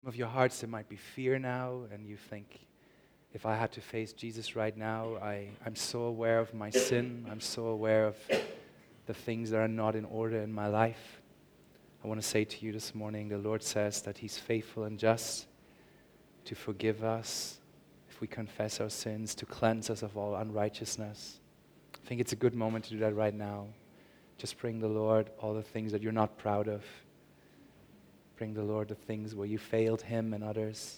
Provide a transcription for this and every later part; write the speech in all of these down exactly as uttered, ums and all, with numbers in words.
of your hearts, there might be fear now, and you think, if I had to face Jesus right now, I, I'm so aware of my sin. I'm so aware of the things that are not in order in my life. I want to say to you this morning, the Lord says that He's faithful and just to forgive us if we confess our sins, to cleanse us of all unrighteousness. I think it's a good moment to do that right now. Just bring the Lord all the things that you're not proud of. Bring the Lord the things where you failed Him and others.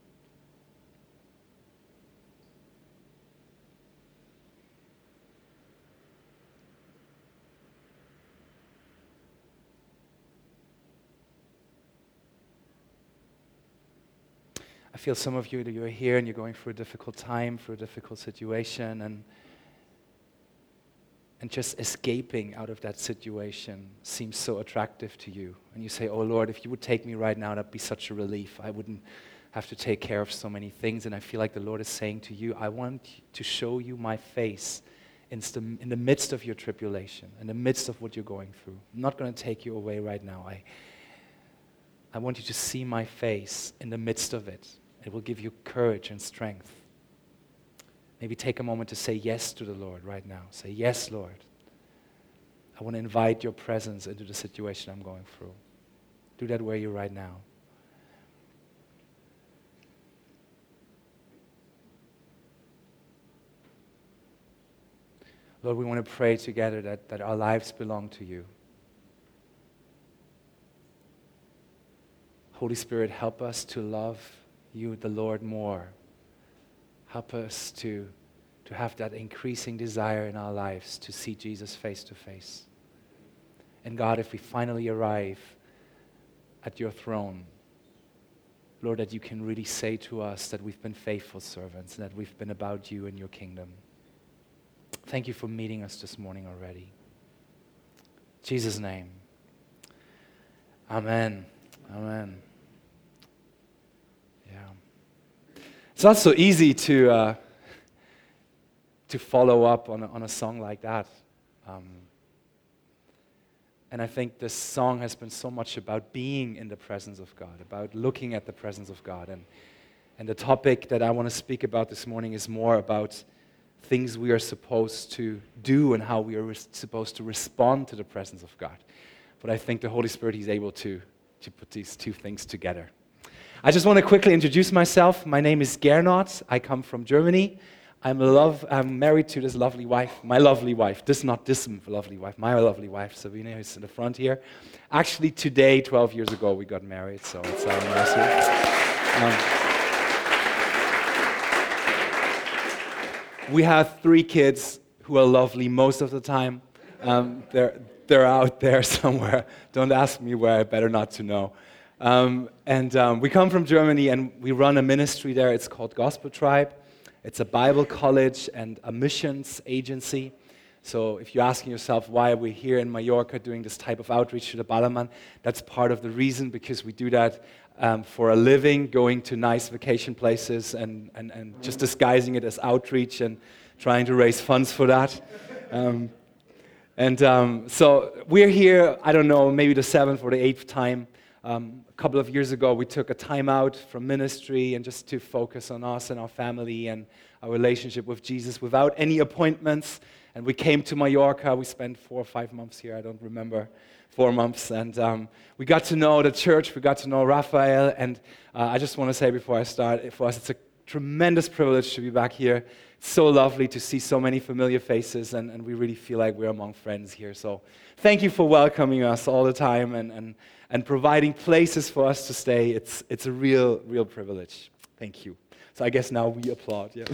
I feel some of you, that you're here and you're going through a difficult time, through a difficult situation, and and just escaping out of that situation seems so attractive to you. And you say, oh Lord, if you would take me right now, that'd be such a relief. I wouldn't have to take care of so many things. And I feel like the Lord is saying to you, I want to show you my face in the, in the midst of your tribulation, in the midst of what you're going through. I'm not going to take you away right now. I, I want you to see my face in the midst of it. It will give you courage and strength. Maybe take a moment to say yes to the Lord right now. Say, yes, Lord. I want to invite your presence into the situation I'm going through. Do that where you're right now. Lord, we want to pray together that, that our lives belong to you. Holy Spirit, help us to love you, the Lord, more. Help us to, to have that increasing desire in our lives to see Jesus face to face. And God, if we finally arrive at your throne, Lord, that you can really say to us that we've been faithful servants and that we've been about you and your kingdom. Thank you for meeting us this morning already. In Jesus' name. Amen. Amen. Yeah. It's not so easy to uh, to follow up on a, on a song like that. Um, and I think this song has been so much about being in the presence of God, about looking at the presence of God. And, and the topic that I want to speak about this morning is more about things we are supposed to do and how we are res- supposed to respond to the presence of God. But I think the Holy Spirit, He's able to, to put these two things together. I just want to quickly introduce myself. My name is Gernot. I come from Germany. I'm, love, I'm married to this lovely wife, my lovely wife. This not this lovely wife, my lovely wife, Sabine, who's in the front here. Actually, today, twelve years ago, we got married, so it's our anniversary. Um, we have three kids who are lovely most of the time. Um, they're, they're out there somewhere. Don't ask me where, I better not to know. Um, and um, we come from Germany and we run a ministry there. It's called Gospel Tribe. It's a Bible college and a missions agency. So if you're asking yourself why we're here in Mallorca doing this type of outreach to the Ballermann, that's part of the reason, because we do that um, for a living, going to nice vacation places and, and, and just disguising it as outreach and trying to raise funds for that. Um, and um, so we're here, I don't know, maybe the seventh or the eighth time. Um, a couple of years ago, we took a time out from ministry and just to focus on us and our family and our relationship with Jesus without any appointments. And we came to Mallorca. We spent four or five months here. I don't remember. Four months. And um, we got to know the church. We got to know Raphael. And uh, I just want to say before I start, for us, it's a tremendous privilege to be back here. It's so lovely to see so many familiar faces, and, and we really feel like we're among friends here. So thank you for welcoming us all the time and, and, and providing places for us to stay. It's it's a real, real privilege. Thank you. So I guess now we applaud. Yeah.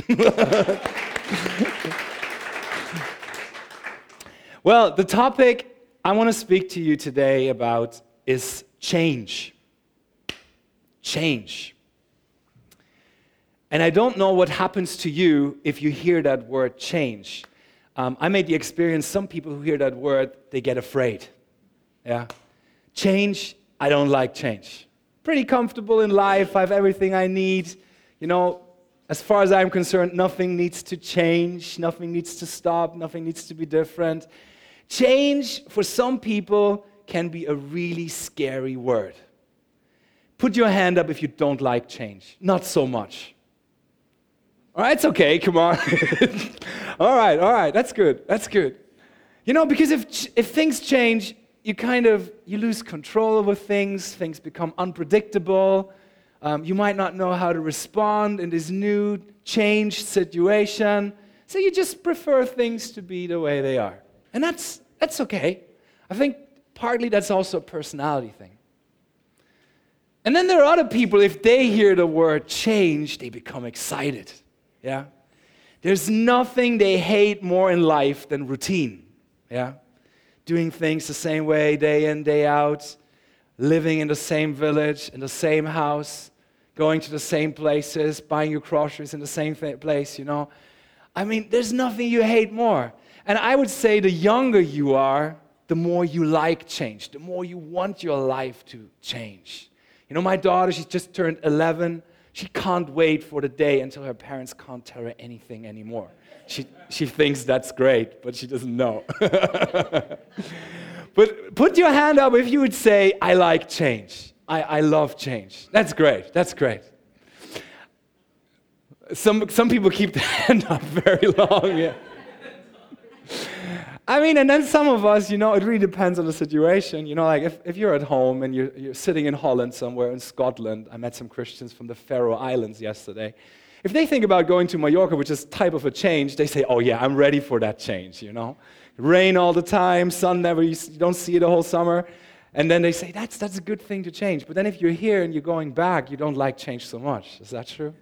Well, the topic I want to speak to you today about is change. Change. And I don't know what happens to you if you hear that word change. Um, I made the experience, some people who hear that word, they get afraid. Yeah, change, I don't like change. Pretty comfortable in life, I have everything I need. You know, as far as I'm concerned, nothing needs to change, nothing needs to stop, nothing needs to be different. Change, for some people, can be a really scary word. Put your hand up if you don't like change. Not so much. All right, it's okay, come on. all right, all right, that's good, that's good. You know, because if if things change, you kind of, you lose control over things, things become unpredictable. Um, you might not know how to respond in this new changed situation. So you just prefer things to be the way they are. And that's that's okay. I think partly that's also a personality thing. And then there are other people, if they hear the word change, they become excited. Yeah? There's nothing they hate more in life than routine. Yeah? Doing things the same way day in, day out, living in the same village, in the same house, going to the same places, buying your groceries in the same th- place, you know. I mean, there's nothing you hate more. And I would say the younger you are, the more you like change, the more you want your life to change. You know, my daughter, she's just turned eleven. She can't wait for the day until her parents can't tell her anything anymore. She she thinks that's great, but she doesn't know. But put your hand up if you would say, I like change. I, I love change. That's great. That's great. Some some people keep their hand up very long. Yeah. I mean, and then some of us, you know, it really depends on the situation. You know, like if, if you're at home and you're, you're sitting in Holland somewhere, in Scotland. I met some Christians from the Faroe Islands yesterday. If they think about going to Mallorca, which is type of a change, they say, oh yeah, I'm ready for that change, you know. Rain all the time, sun never, you don't see it the whole summer. And then they say, that's, that's a good thing to change. But then if you're here and you're going back, you don't like change so much. Is that true?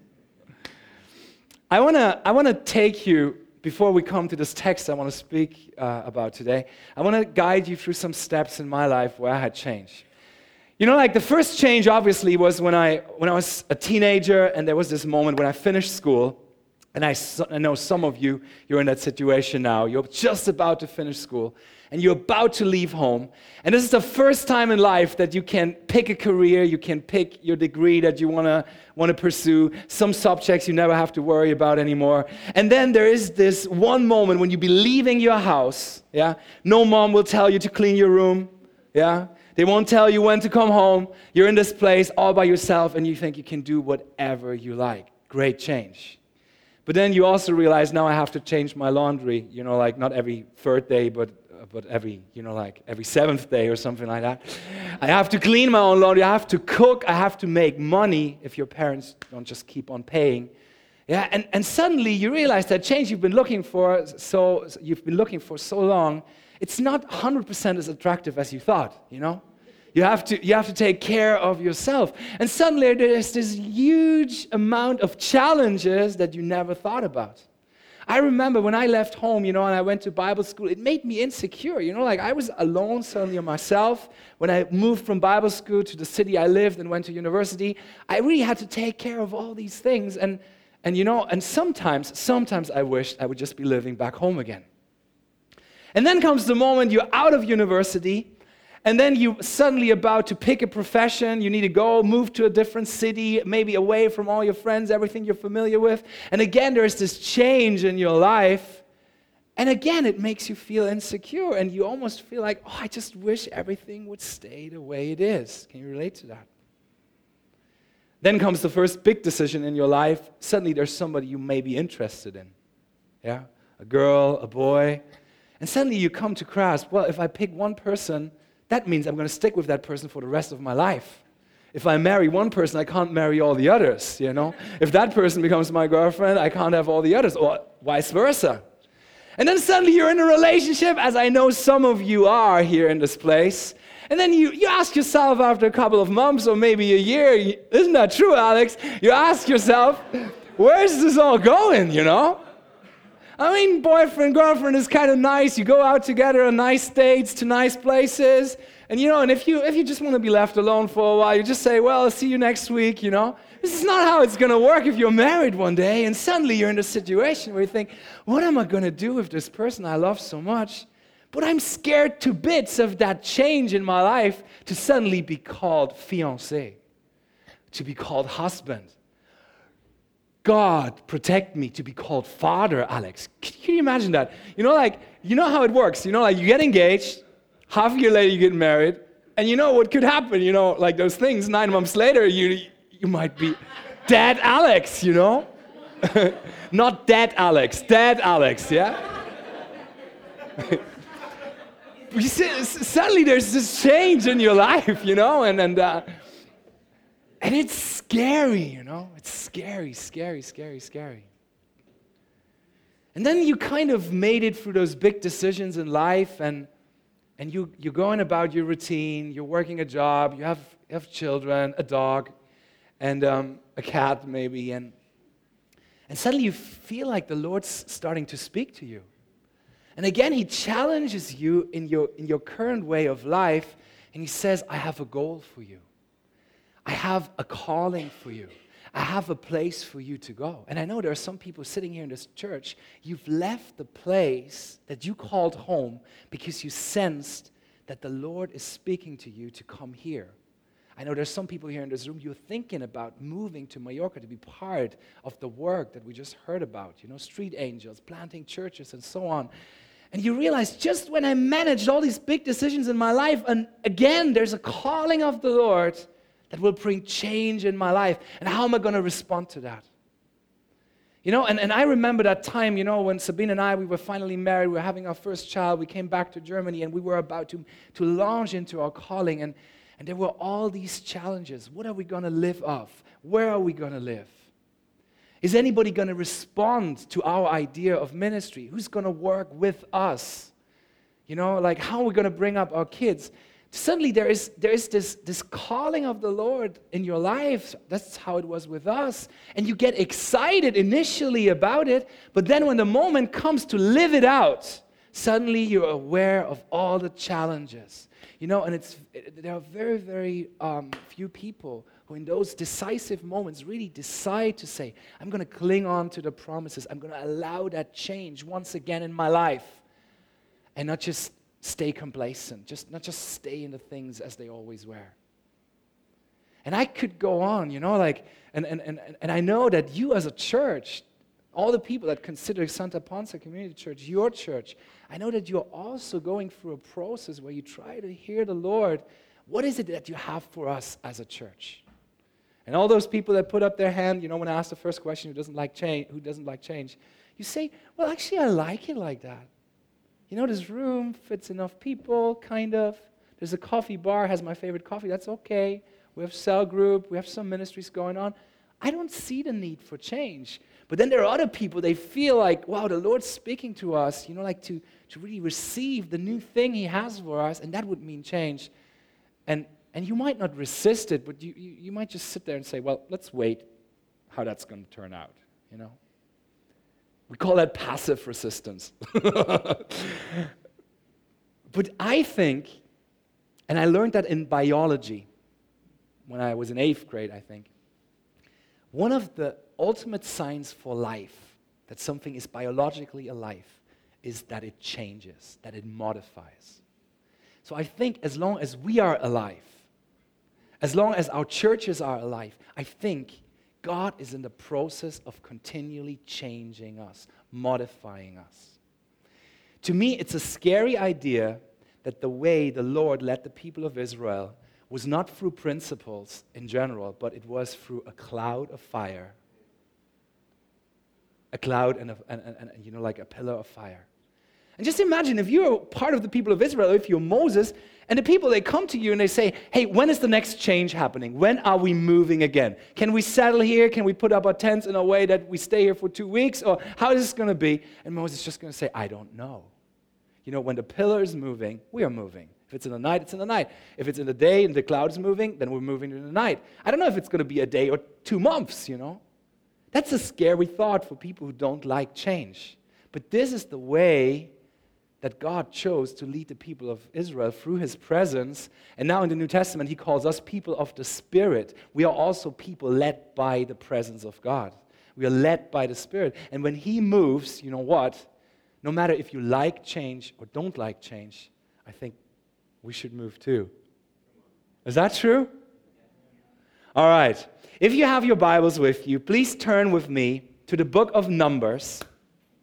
I want to I want to take you, before we come to this text I want to speak uh, about today, I want to guide you through some steps in my life where I had change. You know, like the first change obviously was when I when I was a teenager, and there was this moment when I finished school, and I, I know some of you, you're in that situation now. You're just about to finish school, and you're about to leave home, and this is the first time in life that you can pick a career, you can pick your degree that you want to want to pursue, some subjects you never have to worry about anymore. And then there is this one moment when you be leaving your house, yeah? No mom will tell you to clean your room, yeah? They won't tell you when to come home. You're in this place all by yourself, and you think you can do whatever you like. Great change. But then you also realize, now I have to change my laundry, you know, like not every third day, but but every, you know, like every seventh day or something like that. I have to clean my own laundry, I have to cook, I have to make money if your parents don't just keep on paying. Yeah, and, and suddenly you realize that change you've been looking for, so you've been looking for so long, it's not one hundred percent as attractive as you thought, you know? You have to you have to take care of yourself. And suddenly there's this huge amount of challenges that you never thought about. I remember when I left home, you know, and I went to Bible school, it made me insecure, you know, like I was alone suddenly on myself. When I moved from Bible school to the city I lived and went to university, I really had to take care of all these things. And, and you know, and sometimes, sometimes I wished I would just be living back home again. And then comes the moment you're out of university, and then you're suddenly about to pick a profession. You need to go, move to a different city, maybe away from all your friends, everything you're familiar with. And again, there's this change in your life. And again, it makes you feel insecure. And you almost feel like, oh, I just wish everything would stay the way it is. Can you relate to that? Then comes the first big decision in your life. Suddenly there's somebody you may be interested in. Yeah? A girl, a boy. And suddenly you come to grasp, well, if I pick one person, that means I'm going to stick with that person for the rest of my life. If I marry one person, I can't marry all the others, you know? If that person becomes my girlfriend, I can't have all the others, or vice versa. And then suddenly you're in a relationship, as I know some of you are here in this place, and then you, you ask yourself after a couple of months or maybe a year, isn't that true, Alex? You ask yourself, where's this all going, you know? I mean, boyfriend, girlfriend is kind of nice. You go out together on nice dates to nice places. And, you know, and if you if you just want to be left alone for a while, you just say, well, I'll see you next week, you know. This is not how it's going to work if you're married one day. And suddenly you're in a situation where you think, what am I going to do with this person I love so much? But I'm scared to bits of that change in my life to suddenly be called fiancé, to be called husband. God, protect me to be called father, Alex. Can you imagine that? You know, like, you know how it works. You know, like, you get engaged, half a year later you get married, And you know what could happen, you know, like those things, nine months later, you you might be dead Alex, you know? Not dead Alex, dead Alex, yeah? You see, suddenly there's this change in your life, you know, and and uh, and it's scary, you know? It's scary, scary, scary, scary. And then you kind of made it through those big decisions in life, and and you, you're going about your routine, you're working a job, you have, you have children, a dog, and um, a cat maybe, and, and suddenly you feel like the Lord's starting to speak to you. And again, He challenges you in your, in your current way of life, and He says, I have a goal for you. I have a calling for you. I have a place for you to go. And I know there are some people sitting here in this church, you've left the place that you called home because you sensed that the Lord is speaking to you to come here. I know there's some people here in this room, you're thinking about moving to Mallorca to be part of the work that we just heard about, you know, street angels, planting churches and so on. And you realize just when I managed all these big decisions in my life, and again, there's a calling of the Lord that will bring change in my life. And how am I going to respond to that? You know, and, and I remember that time, you know, when Sabine and I, we were finally married, we were having our first child, we came back to Germany, and we were about to, to launch into our calling, and, and there were all these challenges. What are we going to live off? Where are we going to live? Is anybody going to respond to our idea of ministry? Who's going to work with us? You know, like how are we going to bring up our kids? Suddenly there is, there is this, this calling of the Lord in your life. That's how it was with us. And you get excited initially about it, but then when the moment comes to live it out, suddenly you're aware of all the challenges. You know, and it's it, there are very, very um, few people who in those decisive moments really decide to say, I'm going to cling on to the promises. I'm going to allow that change once again in my life, and not just stay complacent, just not just stay in the things as they always were. And I could go on, you know, like, and and and, and I know that you as a church, all the people that consider Santa Ponsa Community Church your church, I know that you're also going through a process where you try to hear the Lord. What is it that you have for us as a church? And all those people that put up their hand, you know, when I ask the first question, who doesn't like change, who doesn't like change, you say, well, actually, I like it like that. You know, this room fits enough people, kind of. There's a coffee bar, has my favorite coffee. That's okay. We have cell group. We have some ministries going on. I don't see the need for change. But then there are other people, they feel like, wow, the Lord's speaking to us, you know, like to, to really receive the new thing He has for us, and that would mean change. And and you might not resist it, but you, you, you might just sit there and say, well, let's wait how that's going to turn out, you know. We call that passive resistance. But I think, and I learned that in biology when I was in eighth grade, I think, one of the ultimate signs for life, that something is biologically alive, is that it changes, that it modifies. So I think as long as we are alive, as long as our churches are alive, I think God is in the process of continually changing us, modifying us. To me, it's a scary idea that the way the Lord led the people of Israel was not through principles in general, but it was through a cloud of fire. A cloud and, a, and, and, and you know, like a pillar of fire. And just imagine if you're part of the people of Israel, if you're Moses, and the people, they come to you and they say, hey, when is the next change happening? When are we moving again? Can we settle here? Can we put up our tents in a way that we stay here for two weeks? Or how is this going to be? And Moses is just going to say, I don't know. You know, when the pillar is moving, we are moving. If it's in the night, it's in the night. If it's in the day and the cloud is moving, then we're moving in the night. I don't know if it's going to be a day or two months, you know. That's a scary thought for people who don't like change. But this is the way that God chose to lead the people of Israel through His presence. And now in the New Testament, He calls us people of the Spirit. We are also people led by the presence of God. We are led by the Spirit. And when He moves, you know what? No matter if you like change or don't like change, I think we should move too. Is that true? All right. If you have your Bibles with you, please turn with me to the book of Numbers,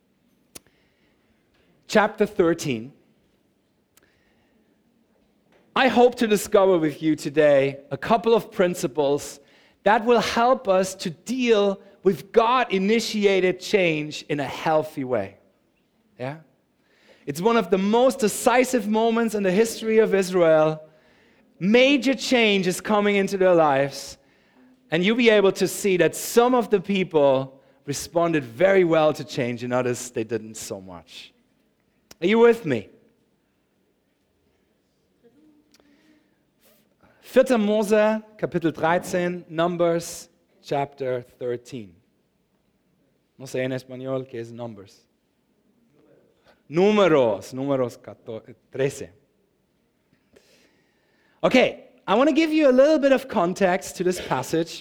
chapter thirteen. I hope to discover with you today a couple of principles that will help us to deal with God-initiated change in a healthy way. Yeah? It's one of the most decisive moments in the history of Israel. Major change is coming into their lives, and you'll be able to see that some of the people responded very well to change, and others, they didn't so much. Are you with me? vierter Mose, Kapitel dreizehn, Numbers, chapter thirteen. No sé en español qué es Numbers. Números, números trece. Okay, I want to give you a little bit of context to this passage.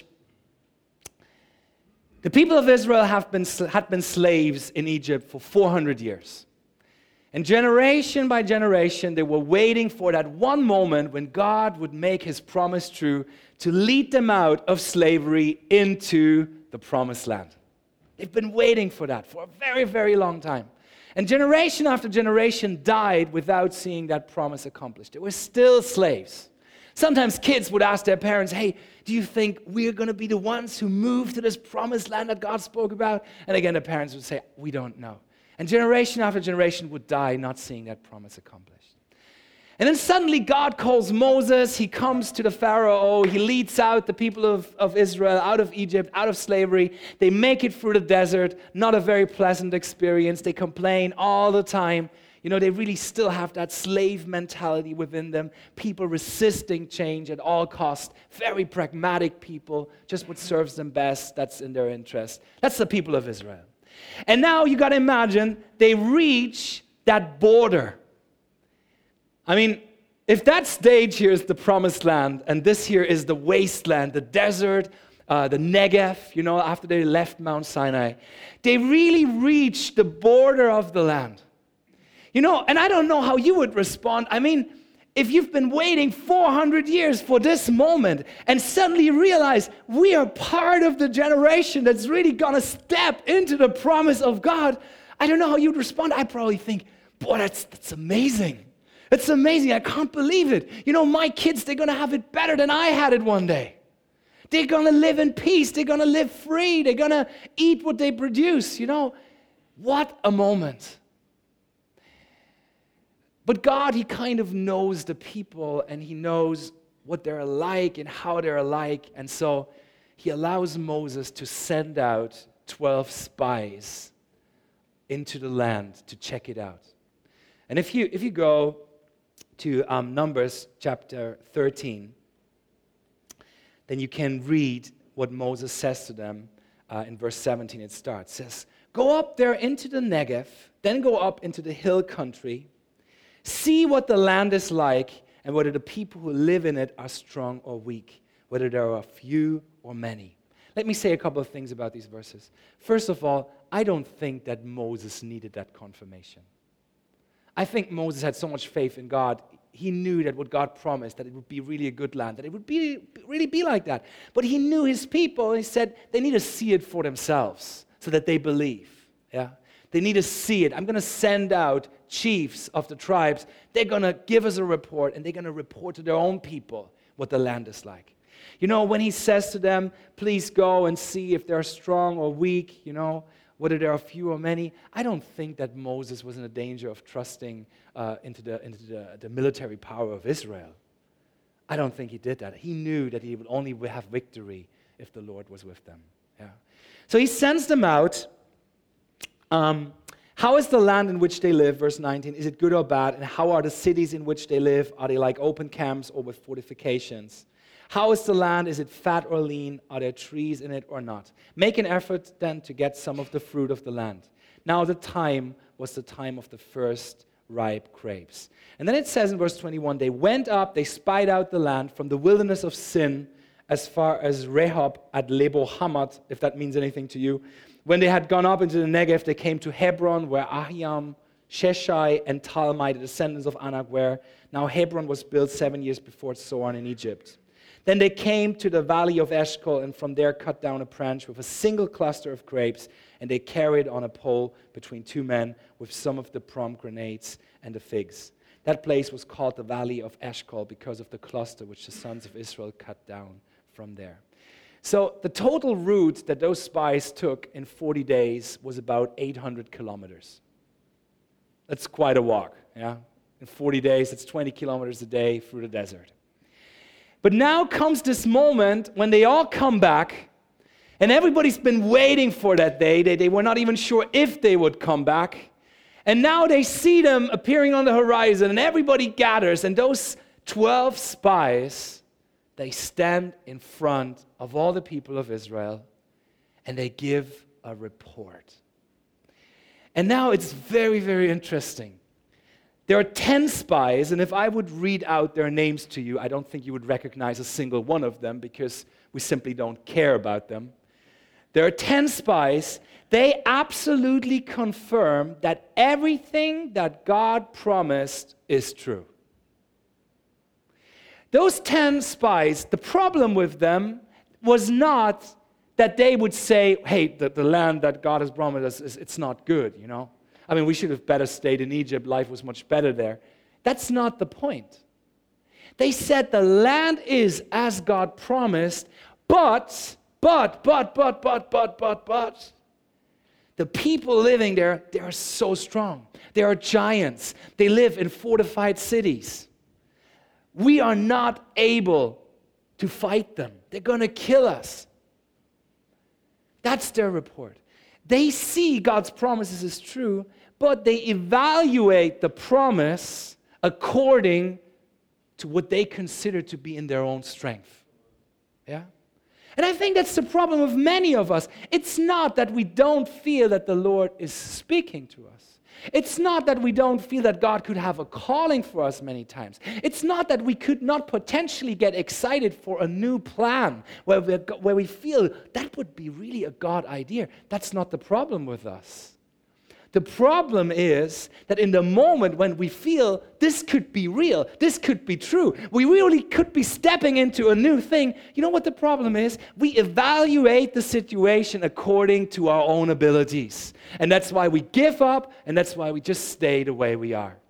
The people of Israel have been, had been slaves in Egypt for four hundred years. And generation by generation, they were waiting for that one moment when God would make his promise true to lead them out of slavery into the promised land. They've been waiting for that for a very, very long time. And generation after generation died without seeing that promise accomplished. They were still slaves. Sometimes kids would ask their parents, hey, do you think we're going to be the ones who move to this promised land that God spoke about? And again, the parents would say, we don't know. And generation after generation would die not seeing that promise accomplished. And then suddenly God calls Moses. He comes to the Pharaoh. He leads out the people of, of Israel out of Egypt, out of slavery. They make it through the desert. Not a very pleasant experience. They complain all the time. You know, they really still have that slave mentality within them. People resisting change at all costs. Very pragmatic people. Just what serves them best. That's in their interest. That's the people of Israel. And now you got to imagine they reach that border. I mean, if that stage here is the promised land, and this here is the wasteland, the desert, uh, the Negev, you know, after they left Mount Sinai, they really reach the border of the land. You know, and I don't know how you would respond. I mean, if you've been waiting four hundred years for this moment and suddenly you realize we are part of the generation that's really going to step into the promise of God, I don't know how you'd respond. I'd probably think, boy, that's, that's amazing. It's amazing. I can't believe it. You know, my kids, they're going to have it better than I had it one day. They're going to live in peace. They're going to live free. They're going to eat what they produce. You know, what a moment. But God, he kind of knows the people, and he knows what they're like and how they're like. And so he allows Moses to send out twelve spies into the land to check it out. And if you, if you go to um, Numbers chapter thirteen, then you can read what Moses says to them uh, in verse seventeen. It starts, it says, go up there into the Negev, then go up into the hill country. See what the land is like, and whether the people who live in it are strong or weak, whether there are few or many. Let me say a couple of things about these verses. First of all, I don't think that Moses needed that confirmation. I think Moses had so much faith in God. He knew that what God promised, that it would be really a good land, that it would be really be like that. But he knew his people, and he said they need to see it for themselves so that they believe. Yeah. They need to see it. I'm going to send out chiefs of the tribes. They're going to give us a report, and they're going to report to their own people what the land is like. You know, when he says to them, please go and see if they're strong or weak, you know, whether there are few or many, I don't think that Moses was in a danger of trusting uh, into, the, into the, the military power of Israel. I don't think he did that. He knew that he would only have victory if the Lord was with them. Yeah. So he sends them out. Um, how is the land in which they live, verse nineteen, is it good or bad? And how are the cities in which they live? Are they like open camps or with fortifications? How is the land? Is it fat or lean? Are there trees in it or not? Make an effort then to get some of the fruit of the land. Now the time was the time of the first ripe grapes. And then it says in verse twenty-one, they went up, they spied out the land from the wilderness of Sin as far as Rehob at Lebo Hamath, if that means anything to you. When they had gone up into the Negev, they came to Hebron, where Ahiam, Sheshai, and Talmai, the descendants of Anak, were. Now Hebron was built seven years before Zoan in Egypt. Then they came to the valley of Eshcol, and from there cut down a branch with a single cluster of grapes, and they carried on a pole between two men with some of the pomegranates and the figs. That place was called the Valley of Eshcol because of the cluster which the sons of Israel cut down from there. So the total route that those spies took in forty days was about eight hundred kilometers. That's quite a walk, yeah? In forty days, it's twenty kilometers a day through the desert. But now comes this moment when they all come back, and everybody's been waiting for that day. They, they were not even sure if they would come back. And now they see them appearing on the horizon, and everybody gathers, and those twelve spies, they stand in front of all the people of Israel, and they give a report. And now it's very, very interesting. There are ten spies, and if I would read out their names to you, I don't think you would recognize a single one of them because we simply don't care about them. There are ten spies. They absolutely confirm that everything that God promised is true. Those ten spies, the problem with them was not that they would say, hey, the, the land that God has promised us, is, it's not good, you know. I mean, we should have better stayed in Egypt. Life was much better there. That's not the point. They said the land is as God promised, but, but, but, but, but, but, but, but, the people living there, they are so strong. They are giants. They live in fortified cities. We are not able to fight them. They're going to kill us. That's their report. They see God's promises as true, but they evaluate the promise according to what they consider to be in their own strength. Yeah? And I think that's the problem of many of us. It's not that we don't feel that the Lord is speaking to us. It's not that we don't feel that God could have a calling for us many times. It's not that we could not potentially get excited for a new plan where we where we feel that would be really a God idea. That's not the problem with us. The problem is that in the moment when we feel this could be real, this could be true, we really could be stepping into a new thing, you know what the problem is? We evaluate the situation according to our own abilities. And that's why we give up, and that's why we just stay the way we are.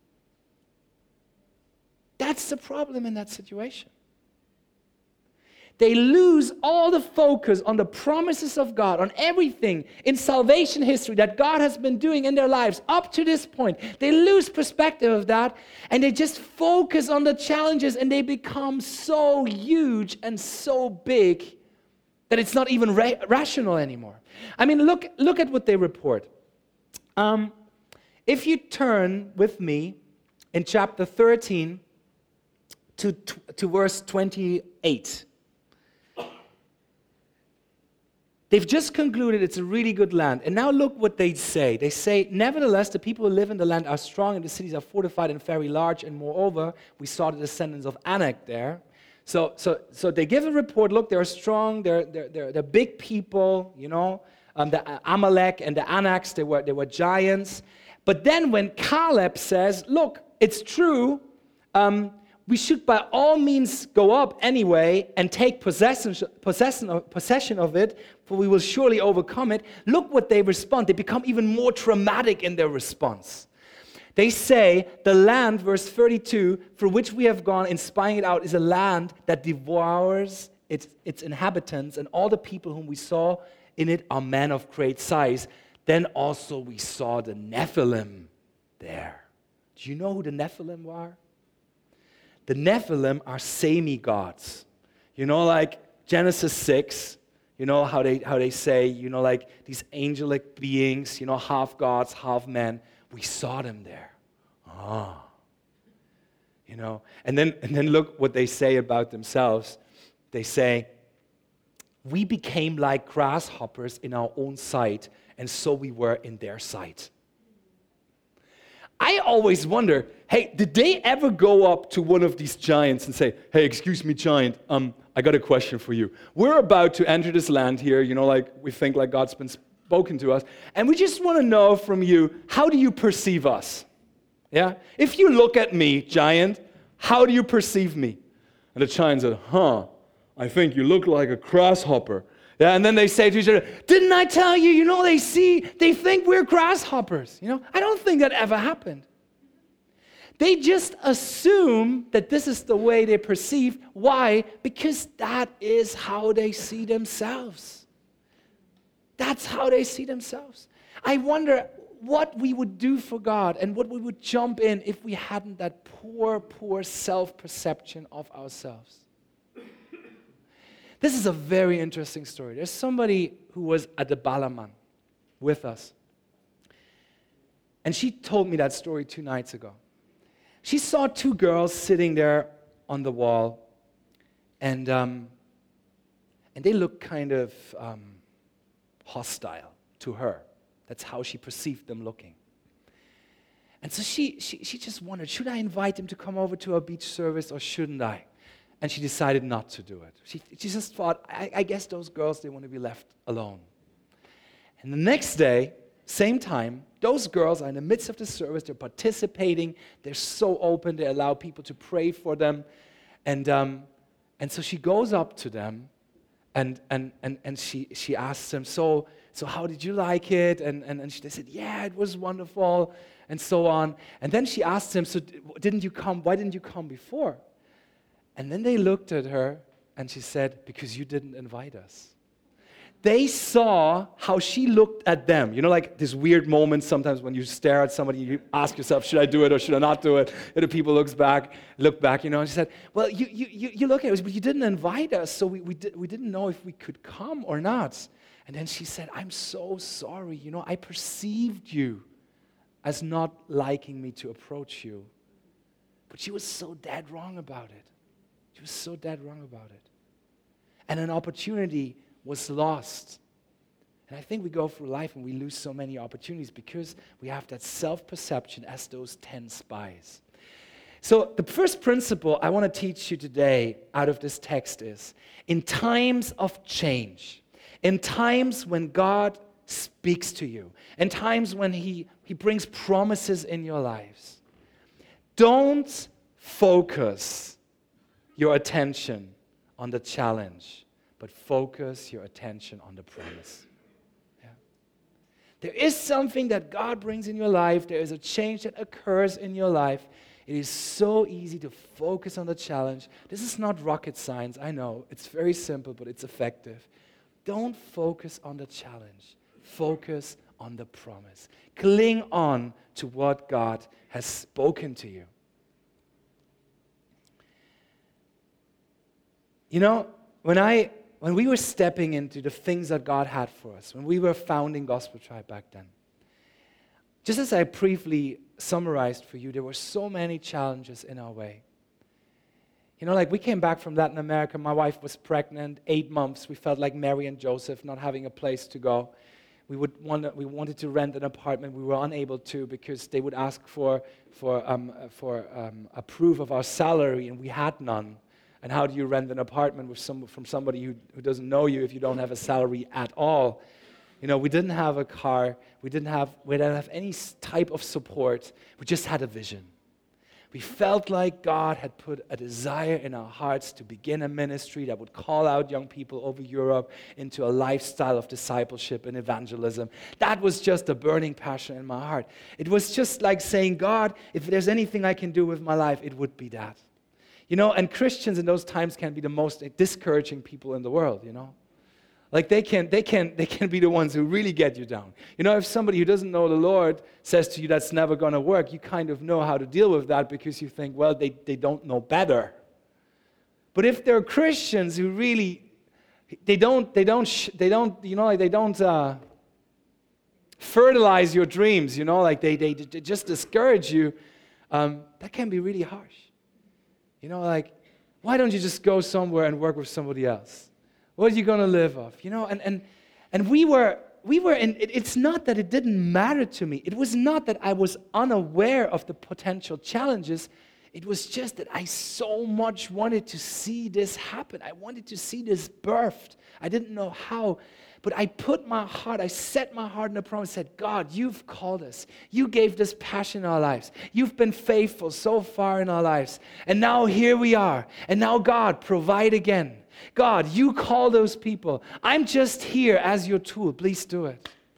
That's the problem in that situation. They lose all the focus on the promises of God, on everything in salvation history that God has been doing in their lives up to this point. They lose perspective of that, and they just focus on the challenges, and they become so huge and so big that it's not even ra- rational anymore. I mean, look, look at what they report. Um, if you turn with me in chapter thirteen to, to verse twenty-eight. They've just concluded it's a really good land. And now look what they say. They say, nevertheless, the people who live in the land are strong, and the cities are fortified and very large. And moreover, we saw the descendants of Anak there. So, so, so they give a report. Look, they're strong. They're, they're, they're, they're big people, you know. Um, the Amalek and the Anaks, they were, they were giants. But then when Caleb says, look, it's true, um, we should by all means go up anyway and take possession, possession, of, possession of it, for we will surely overcome it. Look what they respond. They become even more dramatic in their response. They say, the land, verse thirty-two, for which we have gone in spying it out, is a land that devours its, its inhabitants, and all the people whom we saw in it are men of great size. Then also we saw the Nephilim there. Do you know who the Nephilim are? The Nephilim are semi-gods. You know, like Genesis six, you know how they how they say, you know, like these angelic beings, you know, half gods, half men. We saw them there. Ah. You know, and then and then look what they say about themselves. They say, we became like grasshoppers in our own sight, and so we were in their sight. I always wonder, hey, did they ever go up to one of these giants and say, hey, excuse me, giant, um, I got a question for you. We're about to enter this land here, you know, like we think like God's been spoken to us, and we just want to know from you, how do you perceive us? Yeah? If you look at me, giant, how do you perceive me? And the giant said, huh, I think you look like a grasshopper. Yeah, and then they say to each other, didn't I tell you, you know, they see, they think we're grasshoppers. You know, I don't think that ever happened. They just assume that this is the way they perceive. Why? Because that is how they see themselves. That's how they see themselves. I wonder what we would do for God and what we would jump in if we hadn't that poor, poor self-perception of ourselves. This is a very interesting story. There's somebody who was at the Ballermann with us. And she told me that story two nights ago. She saw two girls sitting there on the wall, and um, and they looked kind of um, hostile to her. That's how she perceived them looking. And so she, she she just wondered, should I invite them to come over to our beach service or shouldn't I? And she decided not to do it. She, she just thought, I, I guess those girls, they want to be left alone. And the next day, same time, those girls are in the midst of the service. They're participating. They're so open. They allow people to pray for them. And um, and so she goes up to them, and and and, and she, she asks them, so so how did you like it? And, and, and she, they said, yeah, it was wonderful, and so on. And then she asked them, so didn't you come? Why didn't you come before? And then they looked at her, and she said, because you didn't invite us. They saw how she looked at them. You know, like this weird moment sometimes when you stare at somebody, you ask yourself, should I do it or should I not do it? And the people looks back, look back, you know, and she said, well, you you you, you look at us, but you didn't invite us, so we, we, di- we didn't know if we could come or not. And then she said, I'm so sorry, you know, I perceived you as not liking me to approach you. But she was so dead wrong about it. She was so dead wrong about it. And an opportunity was lost. And I think we go through life and we lose so many opportunities because we have that self-perception as those ten spies. So the first principle I want to teach you today out of this text is, in times of change, in times when God speaks to you, in times when He, he brings promises in your lives, don't focus your attention on the challenge, but focus your attention on the promise. Yeah. There is something that God brings in your life. There is a change that occurs in your life. It is so easy to focus on the challenge. This is not rocket science, I know. It's very simple, but it's effective. Don't focus on the challenge. Focus on the promise. Cling on to what God has spoken to you. You know, when I when we were stepping into the things that God had for us, when we were founding Gospel Tribe back then, just as I briefly summarized for you, there were so many challenges in our way. You know, like we came back from Latin America, my wife was pregnant, eight months, we felt like Mary and Joseph, not having a place to go. We would want, we wanted to rent an apartment, we were unable to because they would ask for, for, um, for um, a proof of our salary, and we had none. And how do you rent an apartment with some, from somebody who, who doesn't know you if you don't have a salary at all? You know, we didn't have a car. We didn't have, we didn't have any type of support. We just had a vision. We felt like God had put a desire in our hearts to begin a ministry that would call out young people over Europe into a lifestyle of discipleship and evangelism. That was just a burning passion in my heart. It was just like saying, God, if there's anything I can do with my life, it would be that. You know, and Christians in those times can be the most discouraging people in the world, you know. Like they can, they can, they can be the ones who really get you down. You know, if somebody who doesn't know the Lord says to you that's never going to work, you kind of know how to deal with that because you think, well, they, they don't know better. But if they're Christians who really, they don't, they don't, sh- they don't, you know, like they don't uh, fertilize your dreams, you know, like they, they, they just discourage you, um, that can be really harsh. You know, like, why don't you just go somewhere and work with somebody else? What are you going to live off? You know, and and and we were we were in. It, it's not that it didn't matter to me. It was not that I was unaware of the potential challenges. It was just that I so much wanted to see this happen. I wanted to see this birthed. I didn't know how. But I put my heart, I set my heart in a promise, said, God, you've called us. You gave this passion in our lives. You've been faithful so far in our lives. And now here we are. And now, God, provide again. God, you call those people. I'm just here as your tool. Please do it.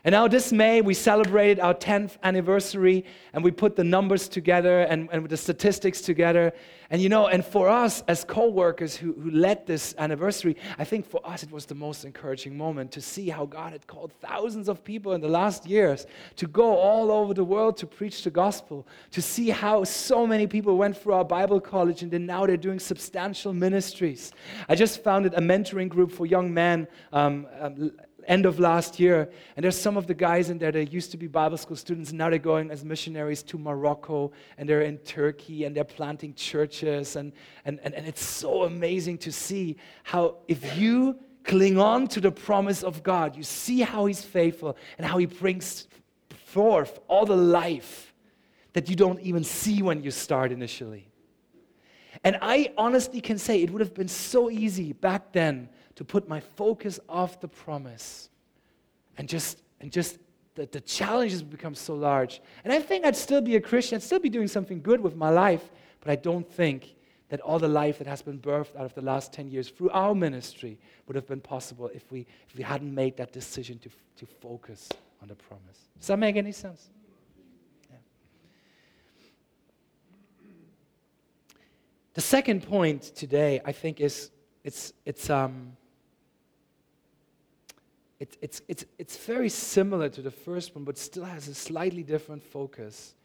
And now this May, we celebrated our tenth anniversary, and we put the numbers together and, and the statistics together. And you know, and for us as co-workers who, who led this anniversary, I think for us it was the most encouraging moment to see how God had called thousands of people in the last years to go all over the world to preach the gospel, to see how so many people went through our Bible college and then now they're doing substantial ministries. I just founded a mentoring group for young men um, um, end of last year, and there's some of the guys in there that used to be Bible school students, and now they're going as missionaries to Morocco, and they're in Turkey, and they're planting churches, and, and, and, and it's so amazing to see how if you cling on to the promise of God, you see how He's faithful, and how He brings forth all the life that you don't even see when you start initially. And I honestly can say it would have been so easy back then to put my focus off the promise, and just and just the, the challenges become so large. And I think I'd still be a Christian, I'd still be doing something good with my life, but I don't think that all the life that has been birthed out of the last ten years through our ministry would have been possible if we if we hadn't made that decision to to focus on the promise. Does that make any sense? Yeah. The second point today, I think, is it's it's um. It, it's, it's, it's very similar to the first one, but still has a slightly different focus.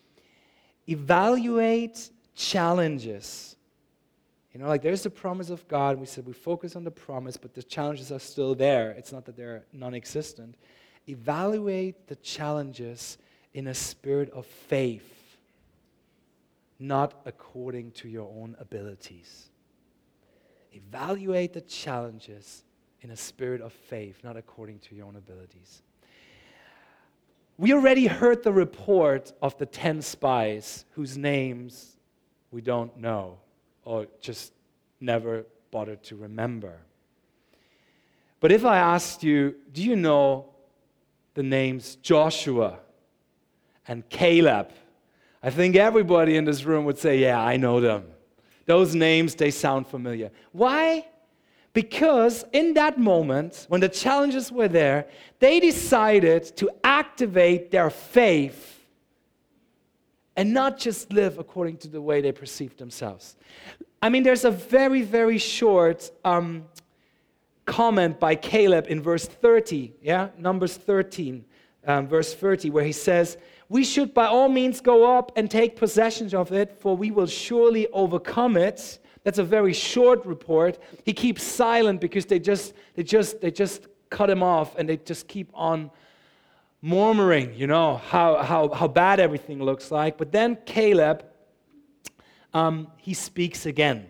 Evaluate challenges. You know, like there's the promise of God. We said we focus on the promise, but the challenges are still there. It's not that they're non-existent. Evaluate the challenges in a spirit of faith, not according to your own abilities. Evaluate the challenges in a spirit of faith, not according to your own abilities. We already heard the report of the ten spies whose names we don't know or just never bothered to remember. But if I asked you, do you know the names Joshua and Caleb? I think everybody in this room would say, yeah, I know them. Those names, they sound familiar. Why? Because in that moment, when the challenges were there, they decided to activate their faith and not just live according to the way they perceive themselves. I mean, there's a very, very short um, comment by Caleb in verse thirty, yeah? Numbers thirteen, um, verse thirty, where he says, "We should by all means go up and take possession of it, for we will surely overcome it." That's a very short report. He keeps silent because they just they just they just cut him off, and they just keep on murmuring, you know, how how how bad everything looks like. But then Caleb, um, he speaks again.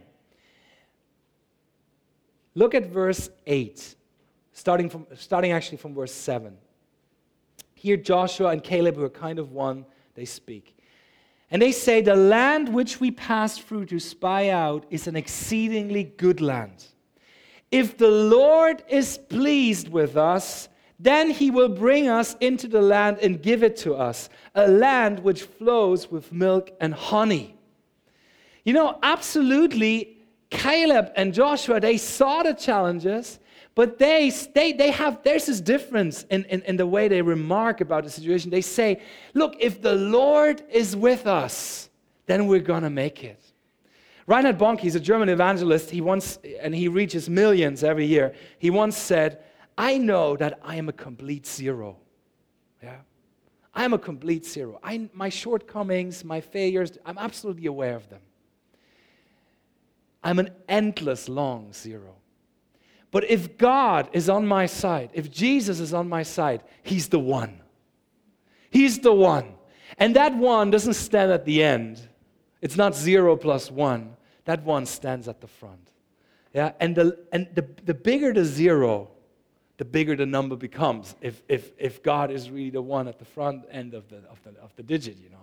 Look at verse eight, starting from starting actually from verse seven. Here Joshua and Caleb, who are kind of one, they speak. And they say, "The land which we passed through to spy out is an exceedingly good land. If the Lord is pleased with us, then He will bring us into the land and give it to us, a land which flows with milk and honey." You know, absolutely, Caleb and Joshua, they saw the challenges, but they, they, they have, there's this difference in, in, in the way they remark about the situation. They say, look, if the Lord is with us, then we're going to make it. Reinhard Bonnke, he's a German evangelist, he once, and he reaches millions every year. He once said, "I know that I am a complete zero." Yeah, I am a complete zero. I, my shortcomings, my failures, I'm absolutely aware of them. I'm an endless long zero. But if God is on my side, if Jesus is on my side, He's the one. He's the one. And that one doesn't stand at the end. It's not zero plus one. That one stands at the front. Yeah, and the and the, the bigger the zero, the bigger the number becomes. If if if God is really the one at the front end of the of the of the digit, you know.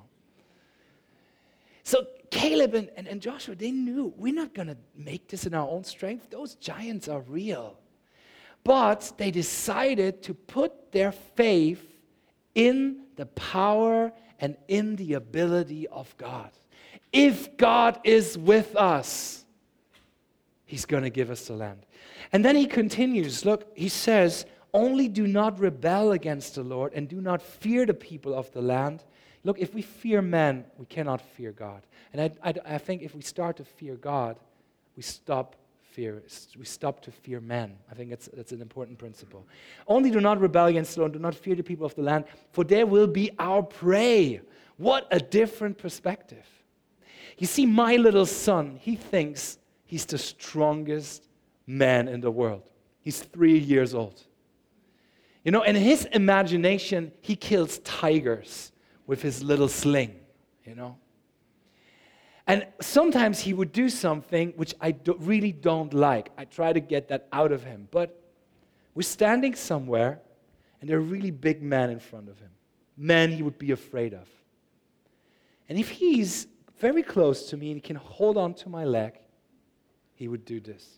So Caleb and, and, and Joshua, they knew we're not going to make this in our own strength. Those giants are real. But they decided to put their faith in the power and in the ability of God. If God is with us, He's going to give us the land. And then he continues. Look, he says, Only do not rebel against the Lord and do not fear the people of the land. Look, if we fear men, we cannot fear God. And I, I, I think if we start to fear God, we stop fear. We stop to fear men. I think that's, that's an important principle. Only do not rebel against the Lord, do not fear the people of the land, for they will be our prey. What a different perspective. You see, my little son, he thinks he's the strongest man in the world. He's three years old. You know, in his imagination, he kills tigers with his little sling, you know. And sometimes he would do something which I do, really don't like. I try to get that out of him. But we're standing somewhere, and there are really big men in front of him. Men he would be afraid of. And if he's very close to me and he can hold on to my leg, he would do this.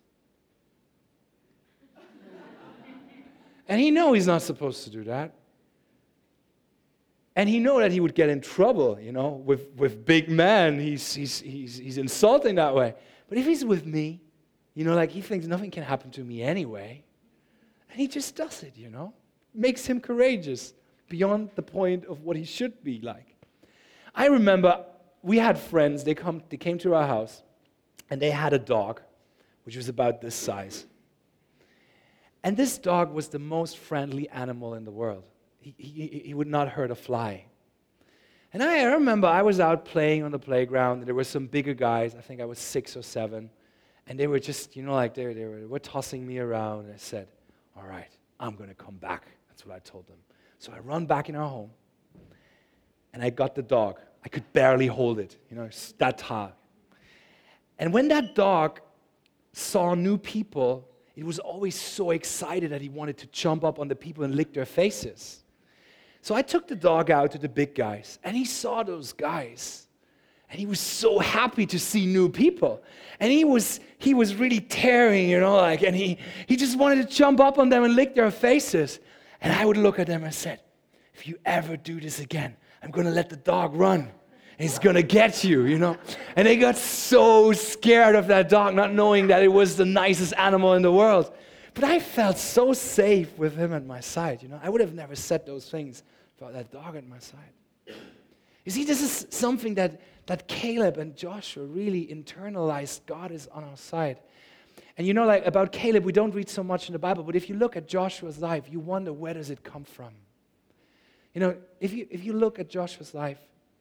And he knows he's not supposed to do that. And he knows that he would get in trouble, you know, with, with big men. He's, he's, he's, he's insulting that way. But if he's with me, you know, like he thinks nothing can happen to me anyway. And he just does it, you know. Makes him courageous beyond the point of what he should be like. I remember we had friends, they, come, they came to our house, and they had a dog, which was about this size. And this dog was the most friendly animal in the world. He, he, he would not hurt a fly. And I remember I was out playing on the playground, and there were some bigger guys, I think I was six or seven, and they were just, you know, like they, they, were, they were tossing me around, and I said, all right, I'm going to come back. That's what I told them. So I run back in our home, and I got the dog. I could barely hold it, you know, it's that hard. And when that dog saw new people, it was always so excited that he wanted to jump up on the people and lick their faces. So I took the dog out to the big guys, and he saw those guys, and he was so happy to see new people. And he was he was really tearing, you know, like, and he, he just wanted to jump up on them and lick their faces. And I would look at them and said, if you ever do this again, I'm going to let the dog run. He's going to get you, you know. And they got so scared of that dog, not knowing that it was the nicest animal in the world. But I felt so safe with him at my side, you know. I would have never said those things about that dog at my side. You see, this is something that, that Caleb and Joshua really internalized. God is on our side. And you know, like about Caleb, we don't read so much in the Bible, but if you look at Joshua's life, you wonder, where does it come from? You know, if you if you look at Joshua's life,